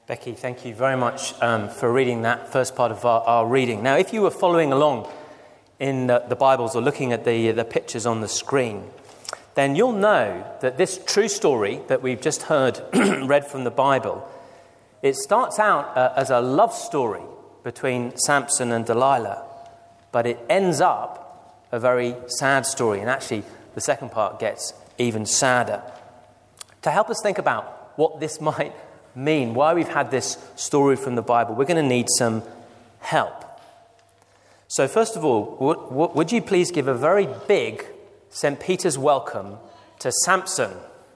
Becky, thank you very much for reading that first part of our reading. Now, if you were following along in the Bibles or looking at the pictures on the screen, then you'll know that this true story that we've just heard read from the Bible, it starts out as a love story between Samson and Delilah, but it ends up a very sad story, and actually the second part gets even sadder. To help us think about what this might mean, why we've had this story from the Bible, we're going to need some help. So first of all, would you please give a very big St. Peter's welcome to Samson?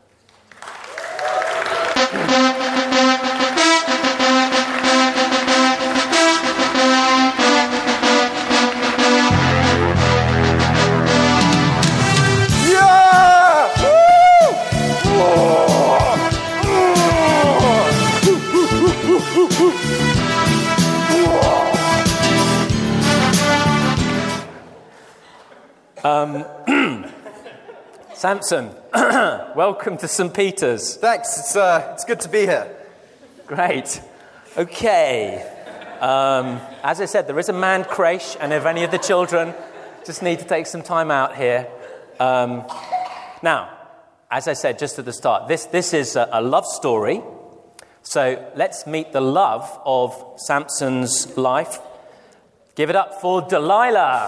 Samson, welcome to St. Peter's. Thanks, it's good to be here. Great. Okay. As I said, there is a man creche, and if any of the children just need to take some time out here. Now, as I said just at the start, this is a love story. So let's meet the love of Samson's life. Give it up for Delilah.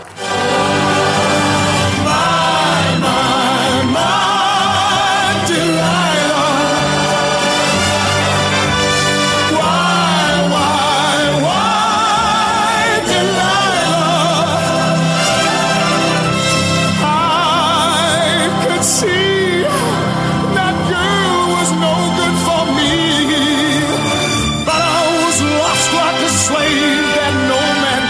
My Delilah, why, Delilah? I could see that girl was no good for me, but I was lost like a slave that no man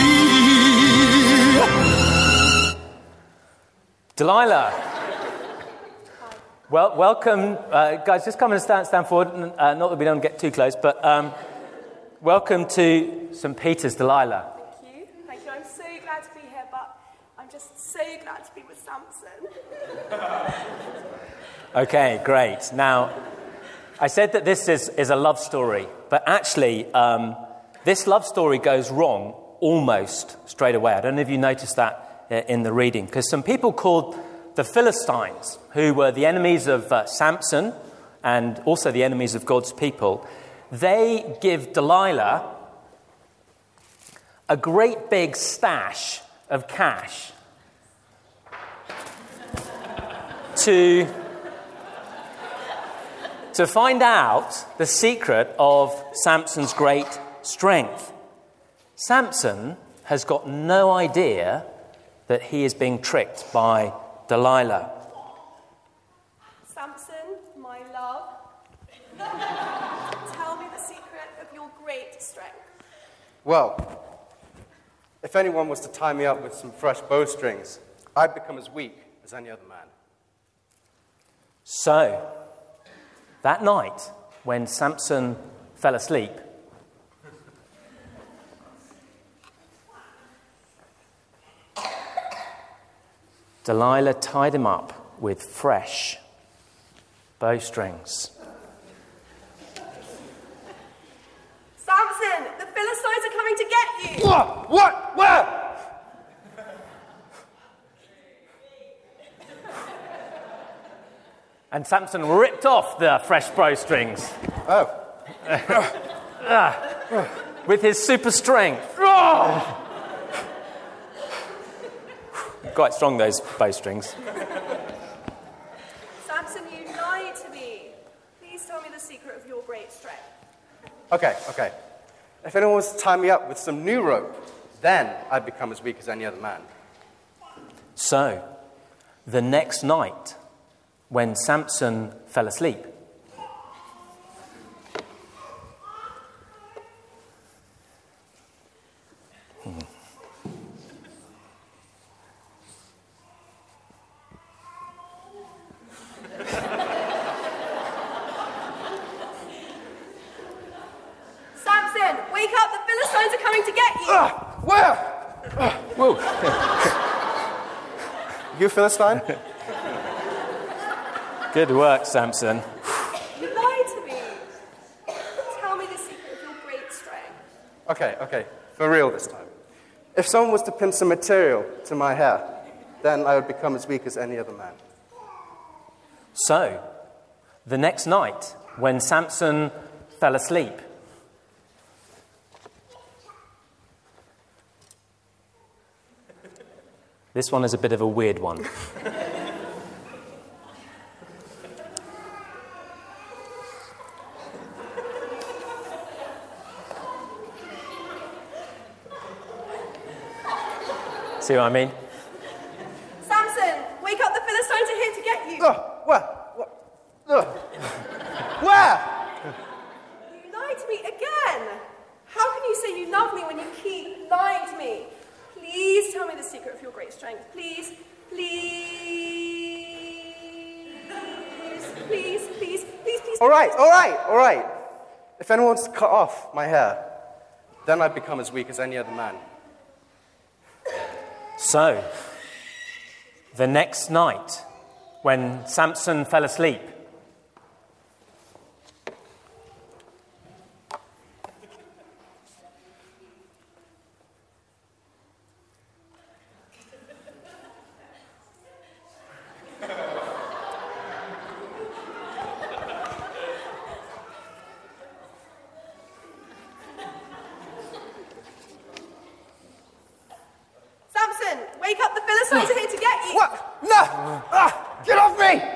could free. Delilah. Well, welcome, guys. Just come and stand forward. Not that we don't get too close, but welcome to St. Peter's, Delilah. Thank you. I'm so glad to be here, but I'm just so glad to be with Samson. Okay, great. Now, I said that this is a love story, but actually, this love story goes wrong almost straight away. I don't know if you noticed that in the reading, because some people called the Philistines, who were the enemies of Samson and also the enemies of God's people, they give Delilah a great big stash of cash to find out the secret of Samson's great strength. Samson has got no idea that he is being tricked by Delilah. Samson, my love, tell me the secret of your great strength. Well, if anyone was to tie me up with some fresh bowstrings, I'd become as weak as any other man. So, that night, when Samson fell asleep, Delilah tied him up with fresh bowstrings. Samson, the Philistines are coming to get you. What? Where? And Samson ripped off the fresh bowstrings. Oh. With his super strength. Quite strong, those bowstrings. Samson, you lied to me. Please tell me the secret of your great strength. Okay. If anyone was to tie me up with some new rope, then I'd become as weak as any other man. So, the next night, when Samson fell asleep, Samson, wake up! The Philistines are coming to get you. Where? whoa, You Philistine? good work, Samson. You lied to me. Tell Okay, for real this time. If someone was to pin some material to my hair, then I would become as weak as any other man. So, the next night, when Samson fell asleep, this one is a bit of a weird one. See what I mean? Samson, wake up, the Philistines are here to get you. Where? You lied to me again. How can you say you love me when you keep lying to me? Please tell me the secret of your great strength. Please. All right. If anyone wants to cut off my hair, then I'd become as weak as any other man. So, the next night, when Samson fell asleep, Samson, wake up, the Philistines are here to get you. What? No! Get off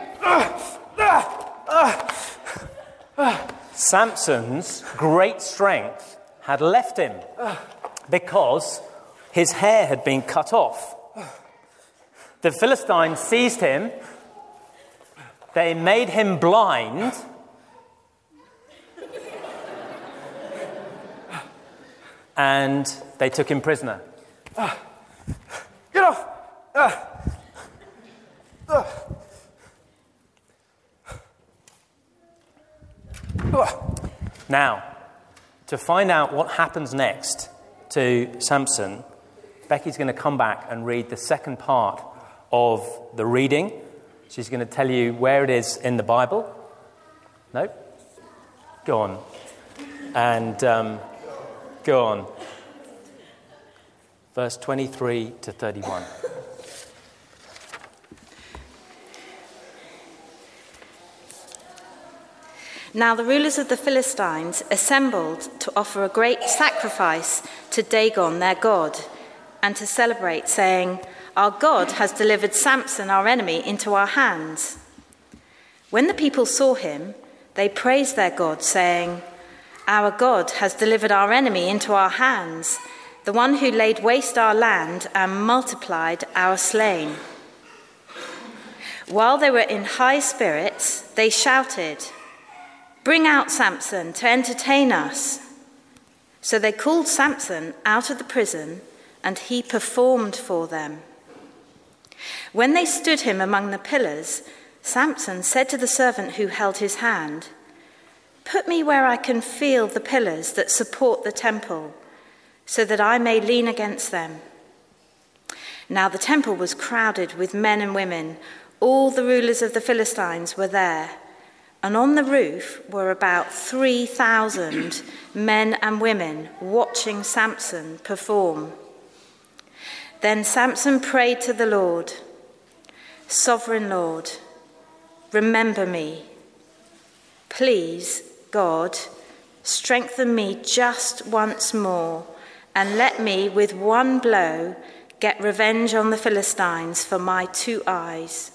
me! Samson's great strength had left him because his hair had been cut off. The Philistines seized him, they made him blind, and they took him prisoner. Get off! Now, to find out what happens next to Samson, Becky's going to come back and read the second part of the reading. She's going to tell you where it is in the Bible. No? Go on. And go on. Verse 23 to 31. Now the rulers of the Philistines assembled to offer a great sacrifice to Dagon, their god, and to celebrate, saying, "Our God has delivered Samson, our enemy, into our hands." When the people saw him, they praised their God, saying, "Our God has delivered our enemy into our hands, the one who laid waste our land and multiplied our slain." While they were in high spirits, they shouted, "Bring out Samson to entertain us." So they called Samson out of the prison, and he performed for them. When they stood him among the pillars, Samson said to the servant who held his hand, "Put me where I can feel the pillars that support the temple, so that I may lean against them." Now the temple was crowded with men and women. All the rulers of the Philistines were there, and on the roof were about 3,000 men and women watching Samson perform. Then Samson prayed to the Lord, "Sovereign Lord, remember me. Please, God, strengthen me just once more, and let me with one blow get revenge on the Philistines for my 2 eyes."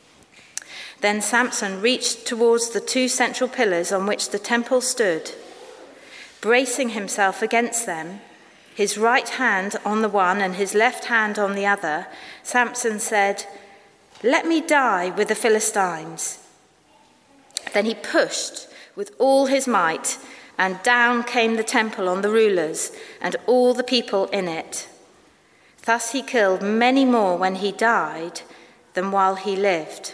Then Samson reached towards the 2 central pillars on which the temple stood. Bracing himself against them, his right hand on the one and his left hand on the other, Samson said, "Let me die with the Philistines." Then he pushed with all his might, and down came the temple on the rulers and all the people in it. Thus he killed many more when he died than while he lived.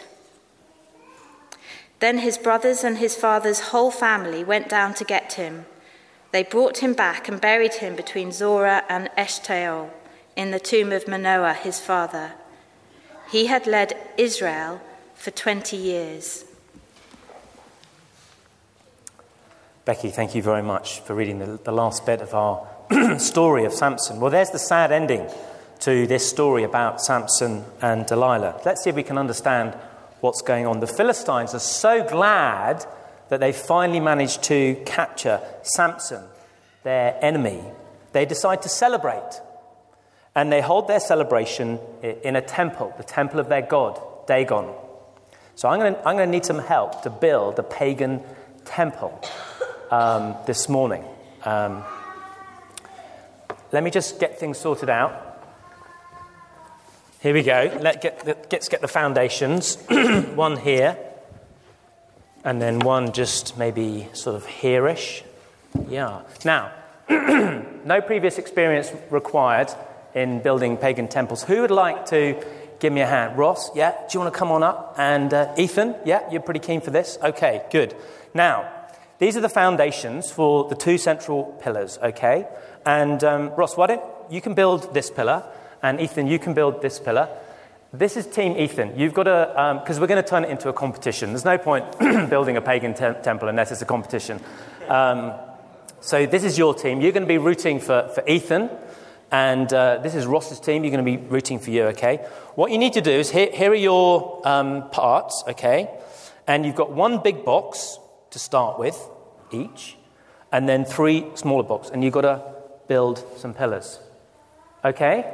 Then his brothers and his father's whole family went down to get him. They brought him back and buried him between Zorah and Eshtaol in the tomb of Manoah, his father. He had led Israel for 20 years. Becky, thank you very much for reading the last bit of our story of Samson? Well, there's the sad ending to this story about Samson and Delilah. Let's see if we can understand what's going on. The Philistines are so glad that they finally managed to capture Samson, their enemy. They decide to celebrate. And they hold their celebration in a temple, the temple of their god, Dagon. So I'm going to need some help to build a pagan temple this morning. Let me just get things sorted out. Here we go. Let's get the foundations. One here. And then one just maybe sort of here-ish. Yeah. Now, no previous experience required in building pagan temples. Who would like to give me a hand? Ross, yeah? Do you want to come on up? And Ethan, yeah? You're pretty keen for this? Okay, good. Now, these are the foundations for the two central pillars, okay? And Ross, why don't you can build this pillar, and Ethan, you can build this pillar. This is Team Ethan. You've got to, because we're going to turn it into a competition. There's no point building a pagan temple unless it's a competition. So this is your team. You're going to be rooting for Ethan, and this is Ross's team. You're going to be rooting for you, okay? What you need to do is, here are your parts, okay? And you've got one big box to start with, each, and then 3 smaller boxes, and you've got to build some pillars, okay?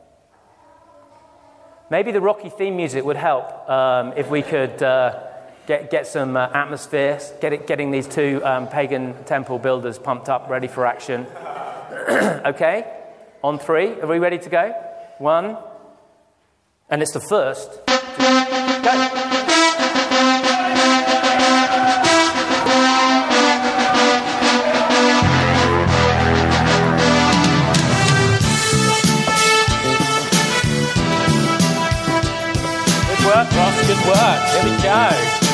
Maybe the Rocky theme music would help if we could get some atmosphere, getting these two pagan temple builders pumped up, ready for action. Okay, on 3. Are we ready to go? 1, and it's the first. Go. Ross, good work. Here we go.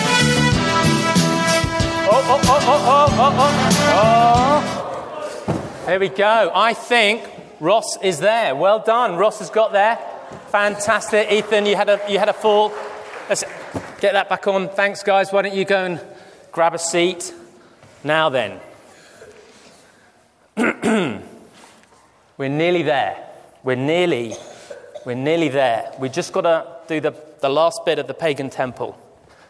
Oh. There we go. I think Ross is there. Well done. Ross has got there. Fantastic. Ethan, you had a fall. Let's get that back on. Thanks, guys. Why don't you go and grab a seat? Now then. We're nearly there. We're nearly there. We just got to do the last bit of the pagan temple.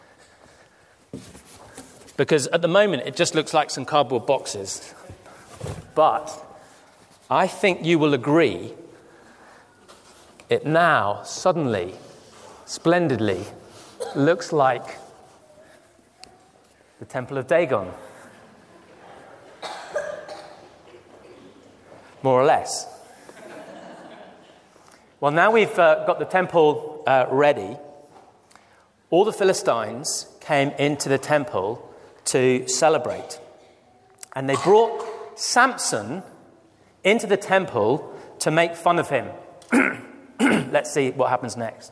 Because at the moment, it just looks like some cardboard boxes. But I think you will agree, it now suddenly, splendidly, looks like the Temple of Dagon. More or less. Well, now we've got the temple ready. All the Philistines came into the temple to celebrate. And they brought Samson into the temple to make fun of him. Let's see what happens next.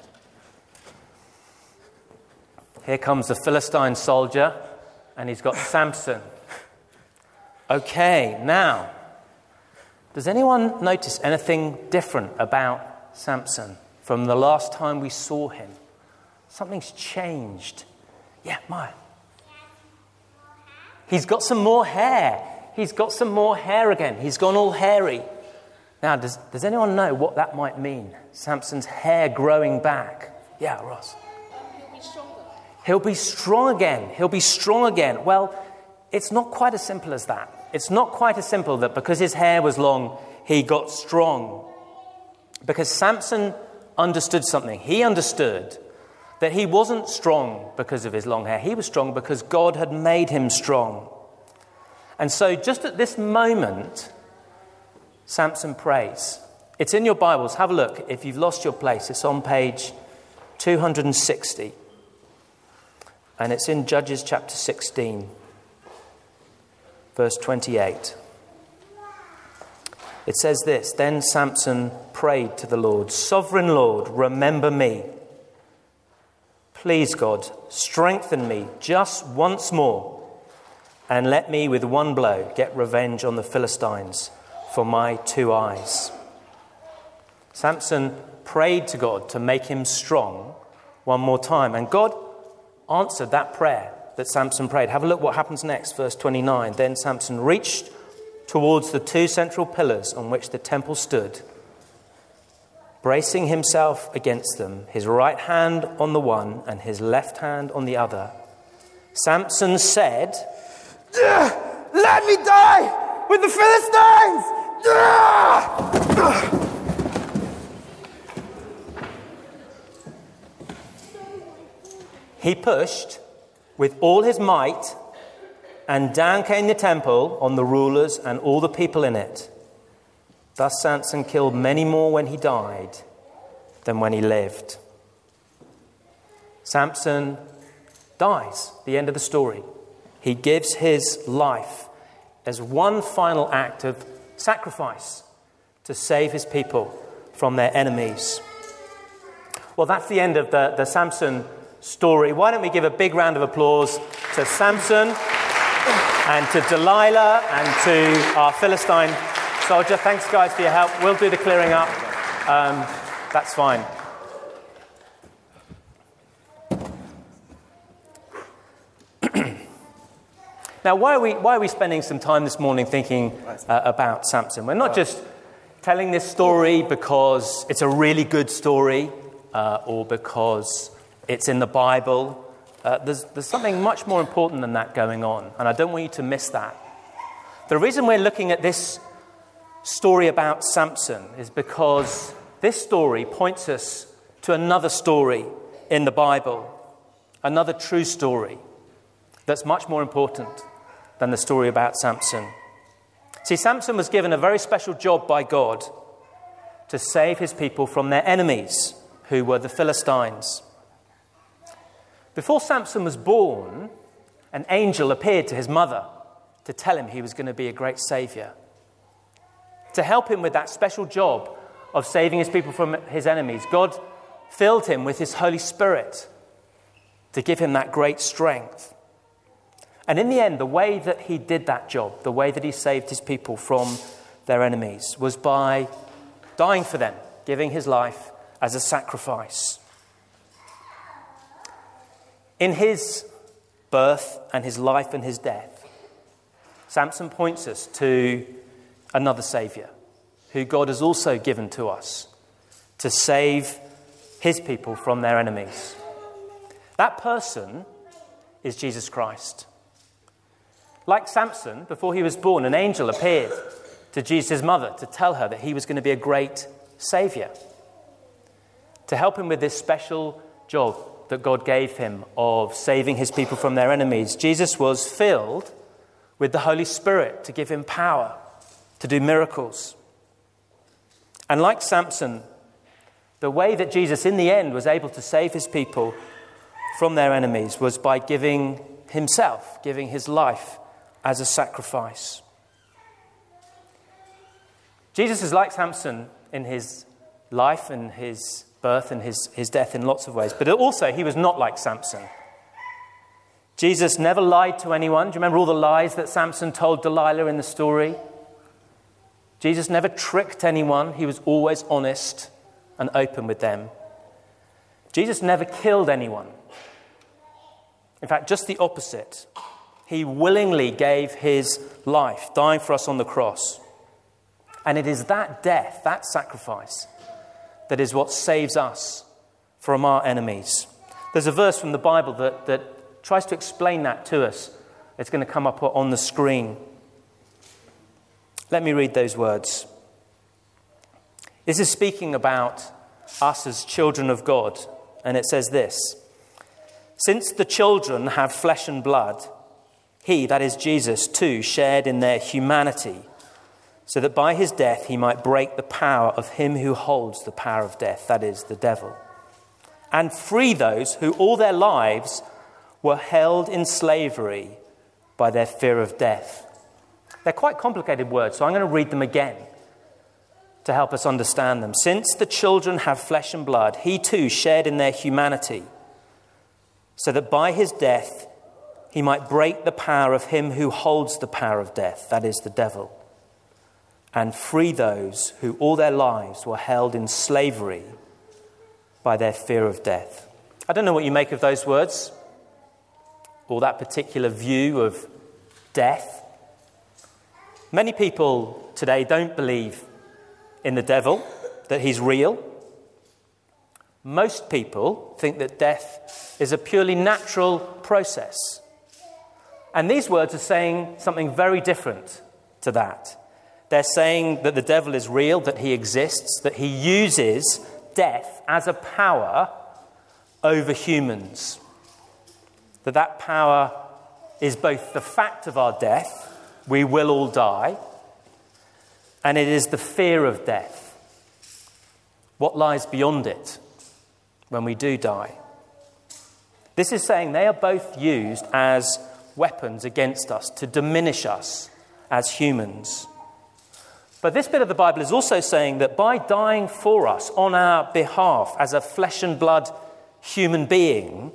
Here comes the Philistine soldier, and he's got Samson. Okay, now, does anyone notice anything different about Samson from the last time we saw him? Something's changed. Yeah, Maya. He's got some more hair. He's got some more hair again. He's gone all hairy. Now, does anyone know what that might mean? Samson's hair growing back. Yeah, Ross. He'll be stronger. He'll be strong again. He'll be strong again. Well, it's not quite as simple as that. It's not quite as simple that because his hair was long, he got strong. Because Samson understood something. He understood that he wasn't strong because of his long hair. He was strong because God had made him strong. And so just at this moment, Samson prays. It's in your Bibles. Have a look. If you've lost your place, it's on page 260. And it's in Judges chapter 16, verse 28. It says this, "Then Samson prayed to the Lord, 'Sovereign Lord, remember me. Please, God, strengthen me just once more, and let me with one blow get revenge on the Philistines for my 2 eyes.'" Samson prayed to God to make him strong one more time, and God answered that prayer that Samson prayed. Have a look what happens next, verse 29. "Then Samson reached towards the two central pillars on which the temple stood, bracing himself against them, his right hand on the one and his left hand on the other, Samson said, Let me die with the Philistines! He pushed with all his might, and down came the temple on the rulers and all the people in it. Thus Samson killed many more when he died than when he lived. Samson dies, the end of the story. He gives his life as one final act of sacrifice to save his people from their enemies. Well, that's the end of the Samson story. Why don't we give a big round of applause to Samson and to Delilah and to our Philistine soldier. Thanks, guys, for your help. We'll do the clearing up. That's fine. Now, why are we spending some time this morning thinking about Samson? We're not just telling this story because it's a really good story or because it's in the Bible. There's something much more important than that going on, and I don't want you to miss that. The reason we're looking at this story about Samson is because this story points us to another story in the Bible, another true story that's much more important than the story about Samson. See, Samson was given a very special job by God to save his people from their enemies, who were the Philistines. Before Samson was born, an angel appeared to his mother to tell him he was going to be a great saviour, to help him with that special job of saving his people from his enemies. God filled him with his Holy Spirit to give him that great strength. And in the end, the way that he did that job, the way that he saved his people from their enemies, was by dying for them, giving his life as a sacrifice. In his birth and his life and his death, Samson points us to another Saviour, who God has also given to us to save his people from their enemies. That person is Jesus Christ. Like Samson, before he was born, an angel appeared to Jesus' mother to tell her that he was going to be a great Saviour, to help him with this special job that God gave him of saving his people from their enemies. Jesus was filled with the Holy Spirit to give him power to do miracles. And like Samson, the way that Jesus in the end was able to save his people from their enemies was by giving himself, giving his life as a sacrifice. Jesus is like Samson in his life and his birth and his death in lots of ways. But also, he was not like Samson. Jesus never lied to anyone. Do you remember all the lies that Samson told Delilah in the story? Jesus never tricked anyone. He was always honest and open with them. Jesus never killed anyone. In fact, just the opposite. He willingly gave his life, dying for us on the cross. And it is that death, that sacrifice, that is what saves us from our enemies. There's a verse from the Bible that tries to explain that to us. It's going to come up on the screen. Let me read those words. This is speaking about us as children of God. And it says this: "Since the children have flesh and blood, he, that is Jesus, too, shared in their humanity, so that by his death he might break the power of him who holds the power of death, that is, the devil, and free those who all their lives were held in slavery by their fear of death." They're quite complicated words, so I'm going to read them again to help us understand them. "Since the children have flesh and blood, he too shared in their humanity, so that by his death he might break the power of him who holds the power of death, that is, the devil, and free those who all their lives were held in slavery by their fear of death." I don't know what you make of those words, or that particular view of death. Many people today don't believe in the devil, that he's real. Most people think that death is a purely natural process. And these words are saying something very different to that. They're saying that the devil is real, that he exists, that he uses death as a power over humans. That power is both the fact of our death, we will all die, and it is the fear of death. What lies beyond it when we do die? This is saying they are both used as weapons against us to diminish us as humans. But this bit of the Bible is also saying that by dying for us on our behalf as a flesh and blood human being,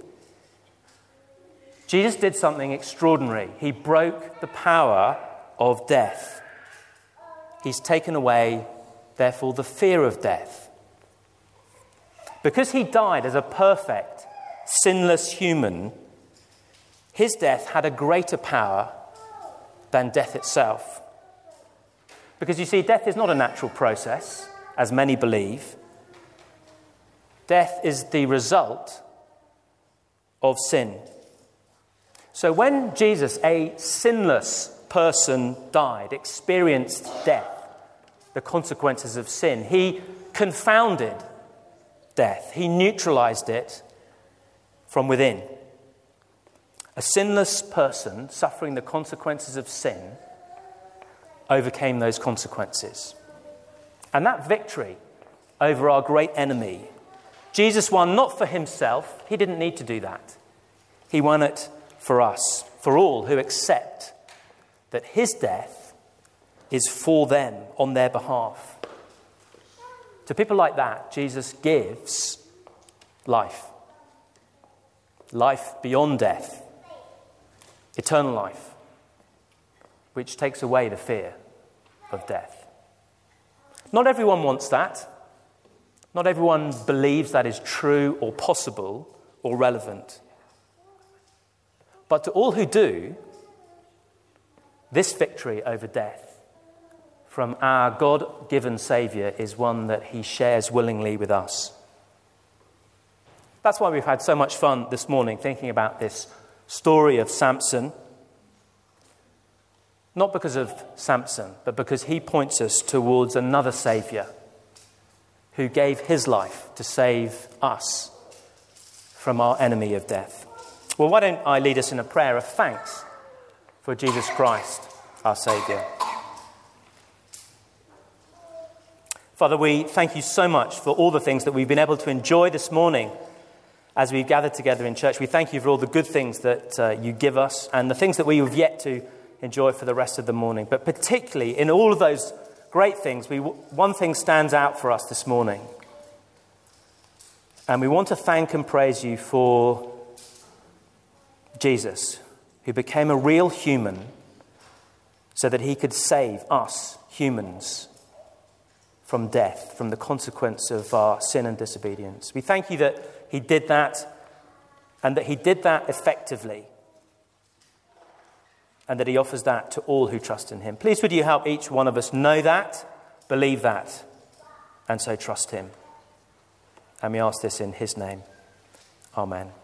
Jesus did something extraordinary. He broke the power of death. He's taken away, therefore, the fear of death. Because he died as a perfect, sinless human, his death had a greater power than death itself. Because you see, death is not a natural process, as many believe. Death is the result of sin. So when Jesus, a sinless person, died, experienced death, the consequences of sin, he confounded death. He neutralized it from within. A sinless person suffering the consequences of sin overcame those consequences. And that victory over our great enemy, Jesus won not for himself. He didn't need to do that. He won it for us, for all who accept that his death is for them, on their behalf. To people like that, Jesus gives life. Life beyond death. Eternal life, which takes away the fear of death. Not everyone wants that. Not everyone believes that is true or possible or relevant. But to all who do, this victory over death from our God-given Saviour is one that he shares willingly with us. That's why we've had so much fun this morning thinking about this story of Samson. Not because of Samson, but because he points us towards another Saviour who gave his life to save us from our enemy of death. Well, why don't I lead us in a prayer of thanks for Jesus Christ, our Saviour. Father, we thank you so much for all the things that we've been able to enjoy this morning as we've gathered together in church. We thank you for all the good things that you give us and the things that we have yet to enjoy for the rest of the morning. But particularly in all of those great things, one thing stands out for us this morning. And we want to thank and praise you for Jesus, who became a real human so that he could save us humans from death, from the consequence of our sin and disobedience. We thank you that he did that, and that he did that effectively, and that he offers that to all who trust in him. Please would you help each one of us know that, believe that, and so trust him. And we ask this in his name. Amen.